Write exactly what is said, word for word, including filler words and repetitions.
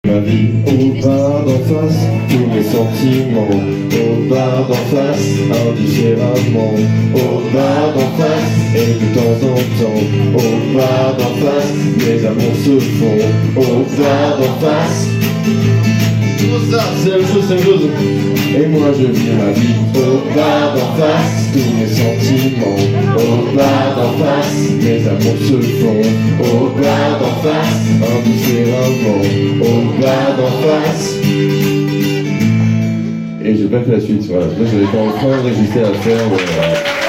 Ma vie au bar d'en face, tous mes sentiments. Au bar d'en face, indifféremment. Au bar d'en face, et de temps en temps. Au bar d'en face, mes amours se font. Au bar d'en face, tout ça, c'est la même chose, c'est la même chose. Et moi je vis ma vie au bar d'en face, tous mes sentiments. Au bar d'en face, mes amours se font. Au bar d'en face, indifféremment. Au bar d'en face. Et j'ai pas fait la suite, voilà. Là j'avais pas en train de résister à le faire. Ouais.